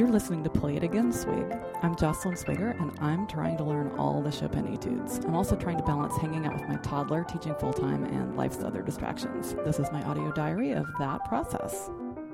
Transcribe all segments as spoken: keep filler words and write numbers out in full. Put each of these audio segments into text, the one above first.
You're listening to Play It Again, Swig. I'm Jocelyn Swigger, and I'm trying to learn all the Chopin etudes. I'm also trying to balance hanging out with my toddler, teaching full-time, and life's other distractions. This is my audio diary of that process.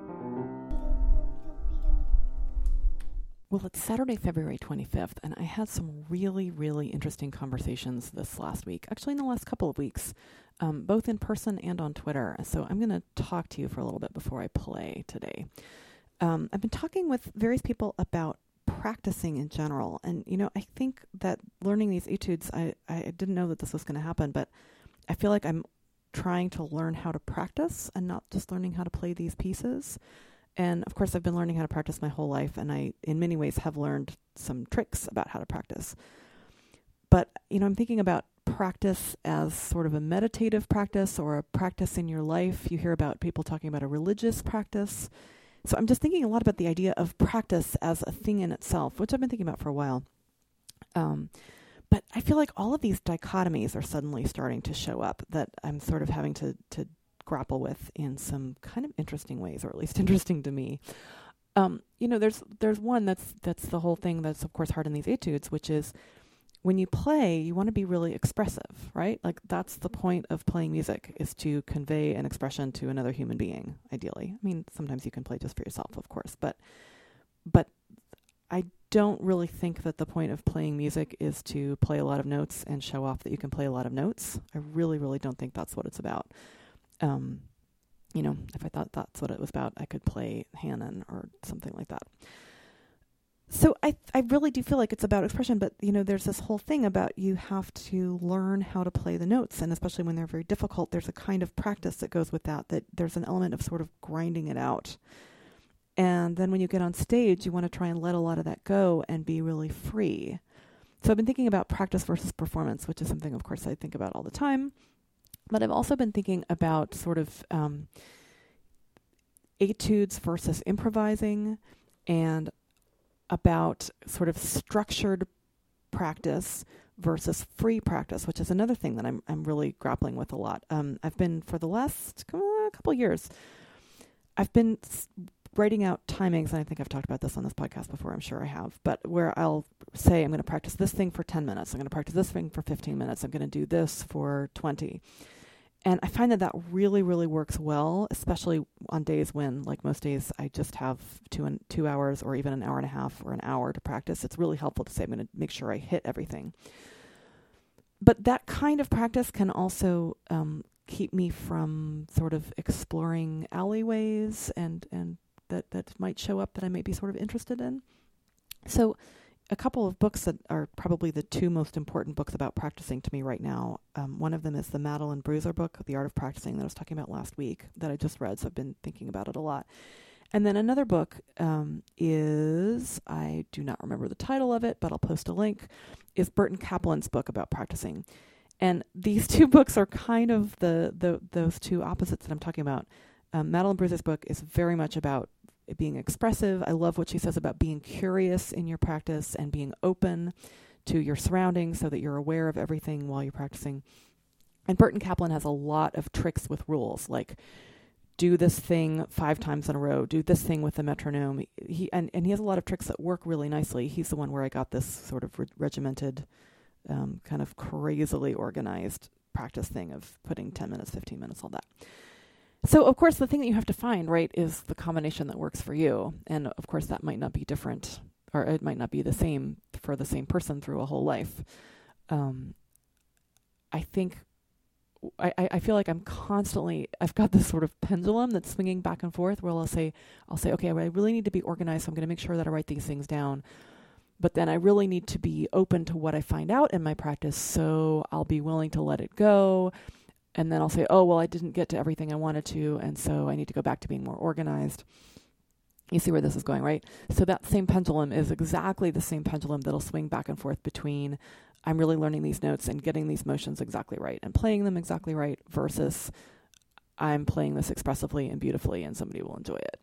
Well, it's Saturday, February twenty-fifth, and I had some really, really interesting conversations this last week, actually in the last couple of weeks, um, both in person and on Twitter. So I'm going to talk to you for a little bit before I play today. Um, I've been talking with various people about practicing in general. And, you know, I think that learning these etudes, I, I didn't know that this was going to happen, but I feel like I'm trying to learn how to practice and not just learning how to play these pieces. And, of course, I've been learning how to practice my whole life, and I, in many ways, have learned some tricks about how to practice. But, you know, I'm thinking about practice as sort of a meditative practice or a practice in your life. You hear about people talking about a religious practice. So I'm just thinking a lot about the idea of practice as a thing in itself, which I've been thinking about for a while. Um, but I feel like all of these dichotomies are suddenly starting to show up that I'm sort of having to, to grapple with in some kind of interesting ways, or at least interesting to me. Um, you know, there's there's one that's that's the whole thing that's, of course, hard in these etudes, which is when you play, you want to be really expressive, right? Like that's the point of playing music, is to convey an expression to another human being, ideally. I mean, sometimes you can play just for yourself, of course, but but I don't really think that the point of playing music is to play a lot of notes and show off that you can play a lot of notes. I really, really don't think that's what it's about. Um, you know, if I thought that's what it was about, I could play Hanon or something like that. So I I really do feel like it's about expression, but, you know, there's this whole thing about you have to learn how to play the notes, and especially when they're very difficult, there's a kind of practice that goes with that, that there's an element of sort of grinding it out. And then when you get on stage, you want to try and let a lot of that go and be really free. So I've been thinking about practice versus performance, which is something, of course, I think about all the time. But I've also been thinking about sort of um, etudes versus improvising, and about sort of structured practice versus free practice, which is another thing that I'm I'm really grappling with a lot. Um, I've been, for the last uh, couple of years, I've been s- writing out timings, and I think I've talked about this on this podcast before, I'm sure I have, but where I'll say I'm going to practice this thing for ten minutes, I'm going to practice this thing for fifteen minutes, I'm going to do this for twenty. And I find that that really, really works well, especially on days when, like most days, I just have two and two hours or even an hour and a half or an hour to practice. It's really helpful to say, I'm going to make sure I hit everything. But that kind of practice can also um, keep me from sort of exploring alleyways and, and that, that might show up that I might be sort of interested in. So a couple of books that are probably the two most important books about practicing to me right now. Um, one of them is the Madeline Bruiser book, The Art of Practicing, that I was talking about last week, that I just read, so I've been thinking about it a lot. And then another book um, is, I do not remember the title of it, but I'll post a link, is Burton Kaplan's book about practicing. And these two books are kind of the, the those two opposites that I'm talking about. Um, Madeline Bruiser's book is very much about being expressive. I love what she says about being curious in your practice and being open to your surroundings so that you're aware of everything while you're practicing. And Burton Kaplan has a lot of tricks with rules, like do this thing five times in a row, do this thing with the metronome. He and, and he has a lot of tricks that work really nicely. He's the one where I got this sort of re- regimented, um, kind of crazily organized practice thing of putting ten minutes, fifteen minutes, all that. So, of course, the thing that you have to find, right, is the combination that works for you. And, of course, that might not be different, or it might not be the same for the same person through a whole life. Um, I think, I, I feel like I'm constantly, I've got this sort of pendulum that's swinging back and forth where I'll say, I'll say, okay, I really need to be organized, so I'm going to make sure that I write these things down. But then I really need to be open to what I find out in my practice, so I'll be willing to let it go. And then I'll say, oh, well, I didn't get to everything I wanted to, and so I need to go back to being more organized. You see where this is going, right? So that same pendulum is exactly the same pendulum that'll swing back and forth between I'm really learning these notes and getting these motions exactly right and playing them exactly right versus I'm playing this expressively and beautifully and somebody will enjoy it.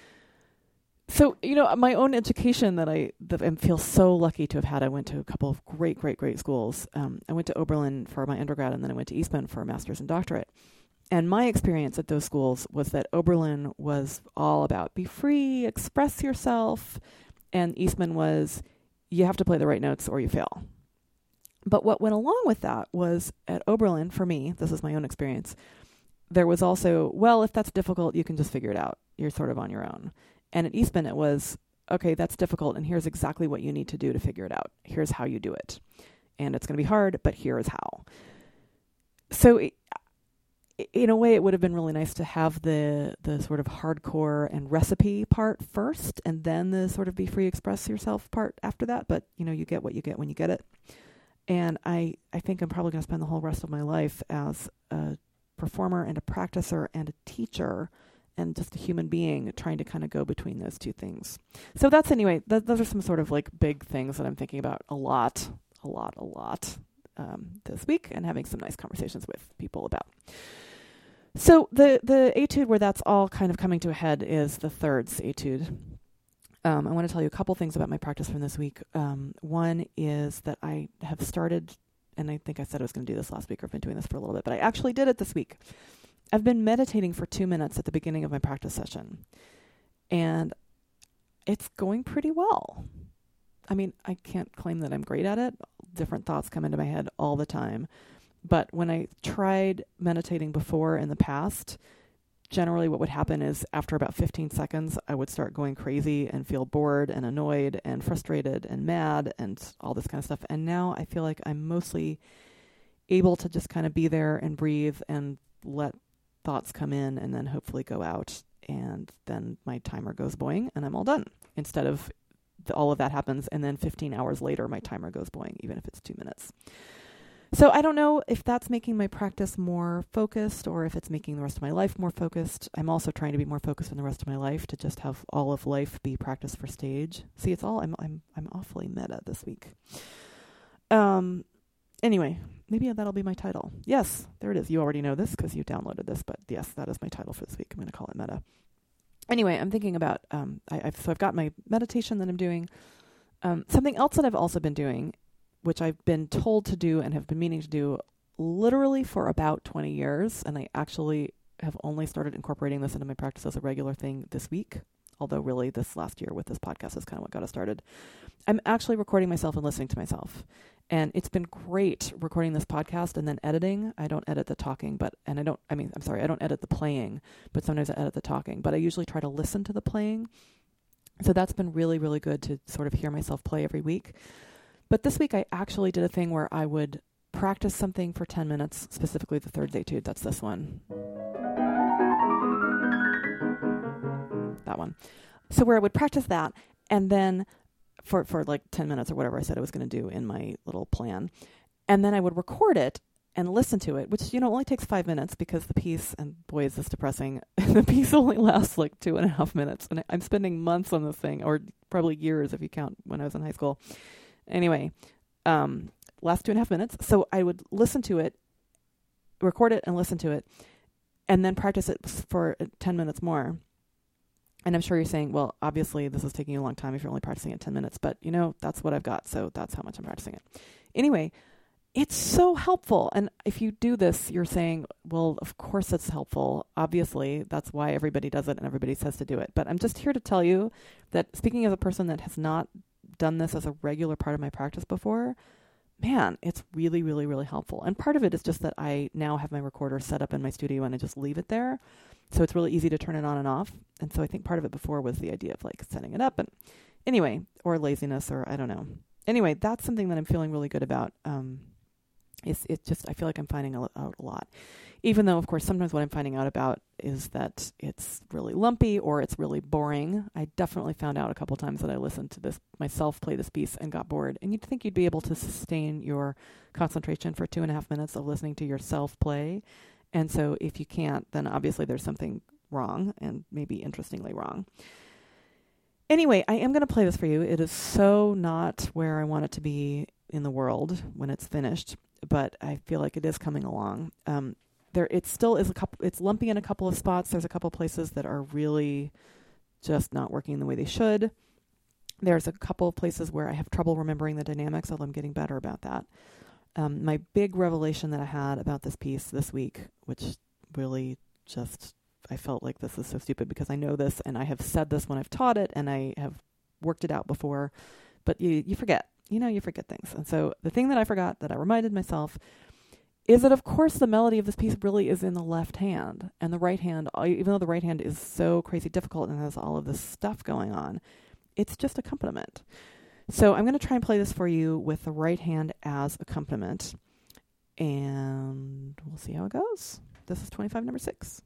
So, you know, my own education that I that I feel so lucky to have had, I went to a couple of great, great, great schools. Um, I went to Oberlin for my undergrad, and then I went to Eastman for a master's and doctorate. And my experience at those schools was that Oberlin was all about be free, express yourself, And Eastman was, you have to play the right notes or you fail. But what went along with that was at Oberlin, for me, this is my own experience, there was also, well, if that's difficult, you can just figure it out. You're sort of on your own. And at Eastman, it was, okay, that's difficult, and here's exactly what you need to do to figure it out. Here's how you do it. And it's going to be hard, but here is how. So it, in a way, it would have been really nice to have the the sort of hardcore and recipe part first, and then the sort of be free, express yourself part after that. But, you know, you get what you get when you get it. And I, I think I'm probably going to spend the whole rest of my life as a performer and a practicer and a teacher and just a human being trying to kind of go between those two things. So that's anyway, th- those are some sort of like big things that I'm thinking about a lot, a lot, a lot um, this week, and having some nice conversations with people about. So the, the etude where that's all kind of coming to a head is the thirds etude. Um, I want to tell you a couple things about my practice from this week. Um, one is that I have started, and I think I said I was going to do this last week, or I've been doing this for a little bit, but I actually did it this week. I've been meditating for two minutes at the beginning of my practice session, and it's going pretty well. I mean, I can't claim that I'm great at it. Different thoughts come into my head all the time. But when I tried meditating before in the past, generally what would happen is after about fifteen seconds, I would start going crazy and feel bored and annoyed and frustrated and mad and all this kind of stuff. And now I feel like I'm mostly able to just kind of be there and breathe and let thoughts come in and then hopefully go out. And then my timer goes boing and I'm all done. Instead of the, all of that happens and then fifteen hours later, my timer goes boing, even if it's two minutes. So I don't know if that's making my practice more focused or if it's making the rest of my life more focused. I'm also trying to be more focused in the rest of my life to just have all of life be practice for stage. See, it's all, I'm I'm I'm awfully meta this week. Um. Anyway, maybe that'll be my title. Yes, there it is. You already know this because you downloaded this, but yes, that is my title for this week. I'm going to call it meta. Anyway, I'm thinking about, um. I, I've so I've got my meditation that I'm doing. Um. Something else that I've also been doing, which I've been told to do and have been meaning to do literally for about twenty years. And I actually have only started incorporating this into my practice as a regular thing this week. Although really this last year with this podcast is kind of what got us started. I'm actually recording myself and listening to myself. And it's been great recording this podcast and then editing. I don't edit the talking, but, and I don't, I mean, I'm sorry, I don't edit the playing, but sometimes I edit the talking. But I usually try to listen to the playing. So that's been really, really good to sort of hear myself play every week. But this week I actually did a thing where I would practice something for ten minutes, specifically the third etude. That's this one. That one. So where I would practice that and then for, for like ten minutes or whatever I said I was going to do in my little plan. And then I would record it and listen to it, which, you know, only takes five minutes because the piece, and boy, is this depressing, the piece only lasts like two and a half minutes. And I'm spending months on this thing, or probably years if you count when I was in high school. Anyway, um, last two and a half minutes. So I would listen to it, record it and listen to it, and then practice it for ten minutes more. And I'm sure you're saying, well, obviously this is taking you a long time if you're only practicing it ten minutes, but you know, that's what I've got. So that's how much I'm practicing it. Anyway, it's so helpful. And if you do this, you're saying, well, of course it's helpful. Obviously, that's why everybody does it and everybody says to do it. But I'm just here to tell you that, speaking as a person that has not done this as a regular part of my practice before, man, it's really, really, really helpful. And part of it is just that I now have my recorder set up in my studio and I just leave it there. So it's really easy to turn it on and off. And so I think part of it before was the idea of like setting it up and anyway, or laziness, or I don't know. Anyway, that's something that I'm feeling really good about. Um, it's, it's just, I feel like I'm finding out a lot. Even though, of course, sometimes what I'm finding out about is that it's really lumpy or it's really boring. I definitely found out a couple times that I listened to this myself play this piece and got bored. And you'd think you'd be able to sustain your concentration for two and a half minutes of listening to yourself play. And so if you can't, then obviously there's something wrong, and maybe interestingly wrong. Anyway, I am going to play this for you. It is so not where I want it to be in the world when it's finished, but I feel like it is coming along. Um, There, it still is a couple. It's lumpy in a couple of spots. There's a couple places that are really just not working the way they should. There's a couple of places where I have trouble remembering the dynamics, although I'm getting better about that. Um, my big revelation that I had about this piece this week, which really just, I felt like this is so stupid because I know this and I have said this when I've taught it and I have worked it out before, but you, you forget, you know, you forget things. And so the thing that I forgot that I reminded myself is that, of course, the melody of this piece really is in the left hand, and the right hand, even though the right hand is so crazy difficult and has all of this stuff going on, it's just accompaniment. So I'm going to try and play this for you with the right hand as accompaniment, and we'll see how it goes. This is twenty-five, number six.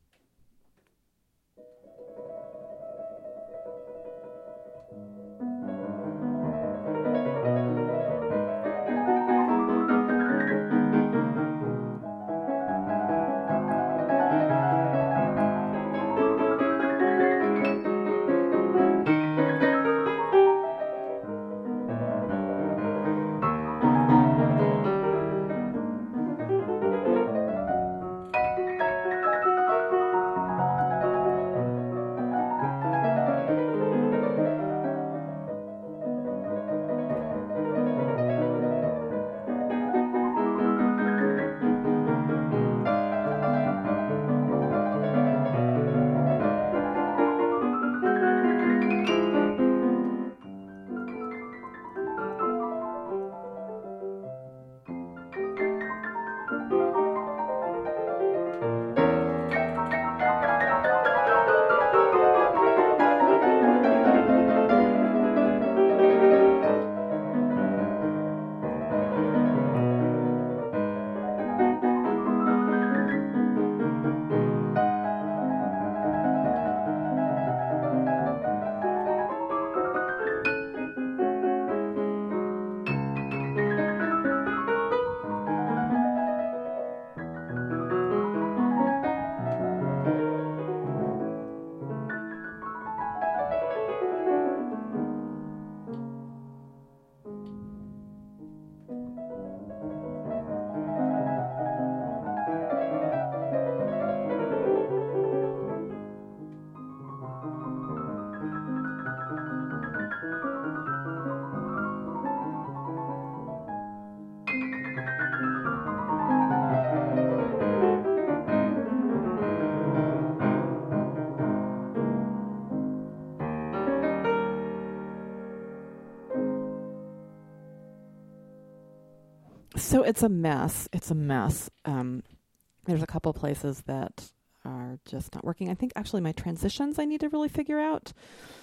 So it's a mess. It's a mess. Um, there's a couple places that are just not working. I think actually my transitions I need to really figure out.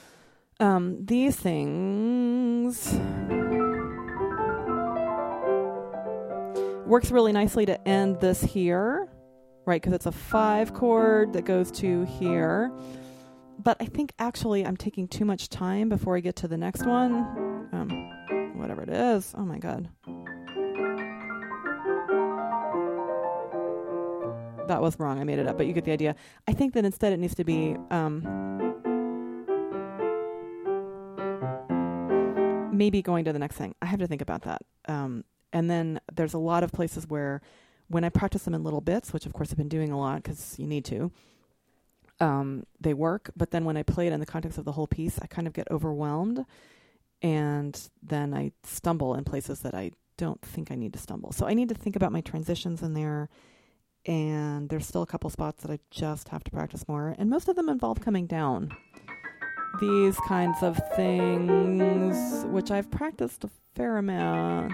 Um, these things works really nicely to end this here, right? Because it's a five chord that goes to here. But I think actually I'm taking too much time before I get to the next one. Um, whatever it is. Oh my God. That was wrong. I made it up, but you get the idea. I think that instead it needs to be um, maybe going to the next thing. I have to think about that. Um, and then there's a lot of places where when I practice them in little bits, which of course I've been doing a lot because you need to, um, they work. But then when I play it in the context of the whole piece, I kind of get overwhelmed. And then I stumble in places that I don't think I need to stumble. So I need to think about my transitions in there. And there's still a couple spots that I just have to practice more. And most of them involve coming down. These kinds of things, which I've practiced a fair amount.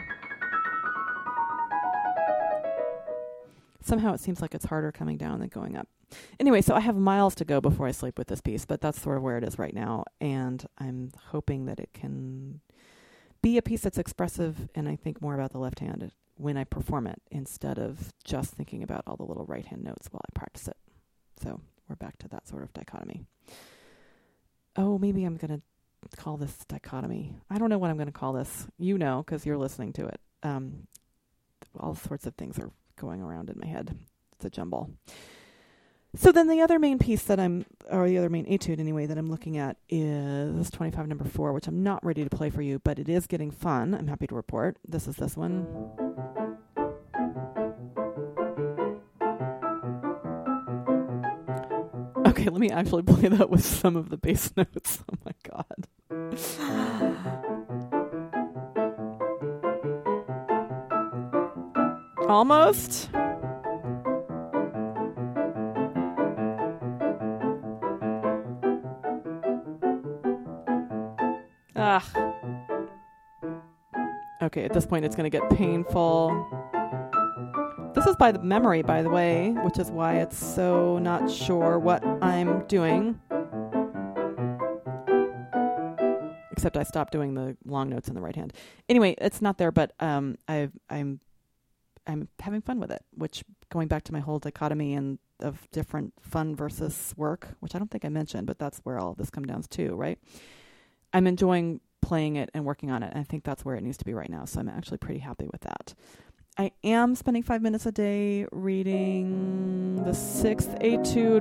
Somehow it seems like it's harder coming down than going up. Anyway, so I have miles to go before I sleep with this piece, but that's sort of where it is right now. And I'm hoping that it can be a piece that's expressive and I think more about the left hand when I perform it instead of just thinking about all the little right hand notes while I practice it. So we're back to that sort of dichotomy. Oh, maybe I'm going to call this dichotomy. I don't know what I'm going to call this. You know, because you're listening to it. Um, all sorts of things are going around in my head. It's a jumble. So then the other main piece that I'm, or the other main etude anyway, that I'm looking at is twenty-five number four, which I'm not ready to play for you, but it is getting fun. I'm happy to report. This is this one. Okay, let me actually play that with some of the bass notes. Oh my God. Almost. Ugh. Okay, at this point it's going to get painful. This is by the memory, by the way, which is why it's so not sure what I'm doing. Except I stopped doing the long notes in the right hand. Anyway, it's not there, but um, I've, I'm I'm having fun with it, which going back to my whole dichotomy and of different fun versus work, which I don't think I mentioned, but that's where all this comes down to, right? I'm enjoying playing it and working on it, and I think that's where it needs to be right now, so I'm actually pretty happy with that. I am spending five minutes a day reading the sixth etude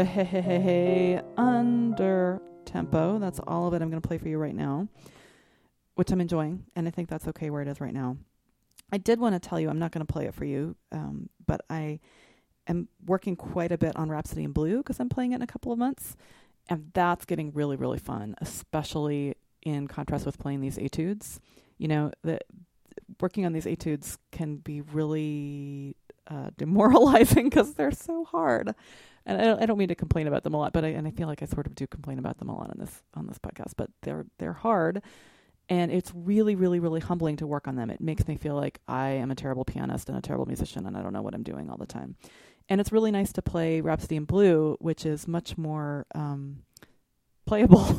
way under tempo. That's all of it I'm going to play for you right now, which I'm enjoying, and I think that's okay where it is right now. I did want to tell you, I'm not going to play it for you, um, but I am working quite a bit on Rhapsody in Blue because I'm playing it in a couple of months, and that's getting really, really fun, especially in contrast with playing these etudes. You know, the, working on these etudes can be really uh, demoralizing because they're so hard. And I don't, I don't mean to complain about them a lot, but I, and I feel like I sort of do complain about them a lot on this on this podcast. But they're they're hard. And it's really, really, really humbling to work on them. It makes me feel like I am a terrible pianist and a terrible musician and I don't know what I'm doing all the time. And it's really nice to play Rhapsody in Blue, which is much more um, playable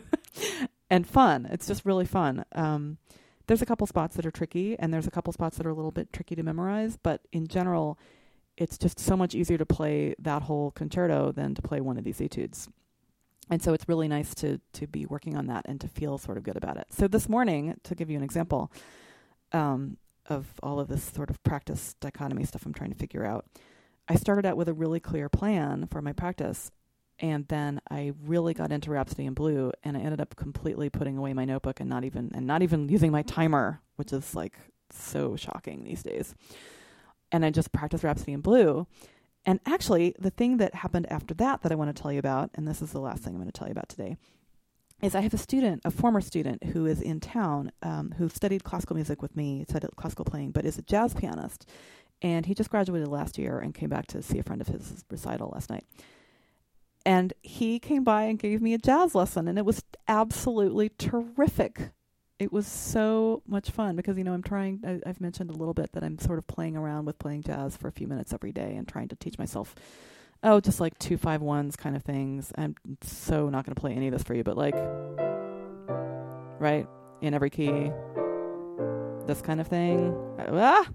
and fun. It's just really fun. Um, there's a couple spots that are tricky and there's a couple spots that are a little bit tricky to memorize. But in general, it's just so much easier to play that whole concerto than to play one of these etudes. And so it's really nice to to be working on that and to feel sort of good about it. So this morning, to give you an example um, of all of this sort of practice dichotomy stuff I'm trying to figure out, I started out with a really clear plan for my practice, and then I really got into Rhapsody in Blue, and I ended up completely putting away my notebook and not even and not even using my timer, which is like so shocking these days. And I just practiced Rhapsody in Blue. And actually, the thing that happened after that that I want to tell you about, and this is the last thing I'm going to tell you about today, is I have a student, a former student who is in town, um, who studied classical music with me, studied classical playing, but is a jazz pianist. And he just graduated last year and came back to see a friend of his recital last night. And he came by and gave me a jazz lesson, and it was absolutely terrific. It was so much fun because, you know, I'm trying, I, I've mentioned a little bit that I'm sort of playing around with playing jazz for a few minutes every day and trying to teach myself, oh, just like two, five, ones kind of things. I'm so not going to play any of this for you, but like, right, in every key, this kind of thing. Ah!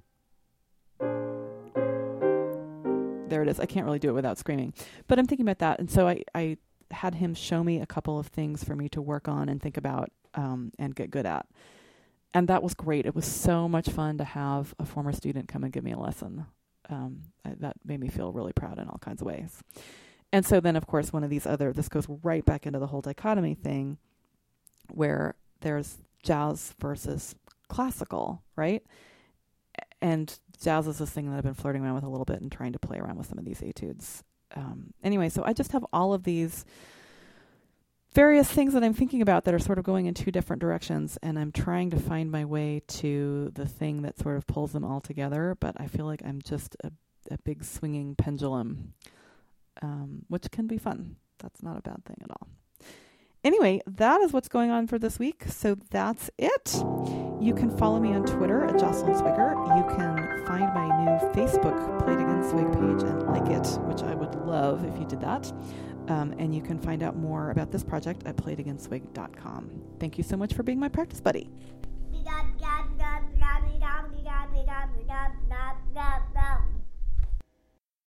There it is. I can't really do it without screaming, but I'm thinking about that. And so I, I had him show me a couple of things for me to work on and think about um, and get good at. And that was great. It was so much fun to have a former student come and give me a lesson. Um, I, that made me feel really proud in all kinds of ways. And so then, of course, one of these other, this goes right back into the whole dichotomy thing where there's jazz versus classical, right? And jazz is this thing that I've been flirting around with a little bit and trying to play around with some of these etudes. Um, anyway, so I just have all of these various things that I'm thinking about that are sort of going in two different directions, and I'm trying to find my way to the thing that sort of pulls them all together, but I feel like I'm just a, a big swinging pendulum, um, which can be fun. That's not a bad thing at all. Anyway, that is what's going on for this week, so that's it. You can follow me on Twitter at Jocelyn Swigger. You can find my new Facebook Played Again Swig page and like it, which I would love if you did that. Um, and you can find out more about this project at played again swig dot com. Thank you so much for being my practice buddy.